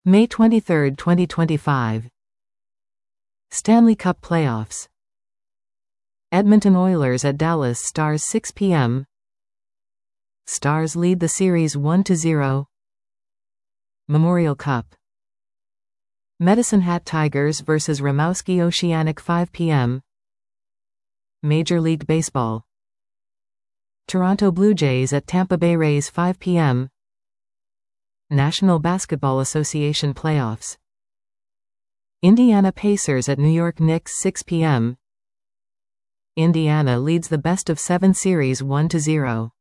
May 23, 2025. Stanley Cup Playoffs. Edmonton Oilers at Dallas Stars 6 p.m. Stars lead the series 1-0. Memorial Cup. Medicine Hat Tigers vs Rimouski Oceanic 5 p.m. Major League Baseball. Toronto Blue Jays at Tampa Bay Rays 5 p.m. National Basketball Association Playoffs. Indiana Pacers at New York Knicks 6 p.m. Indiana leads the best-of-7 series 1-0.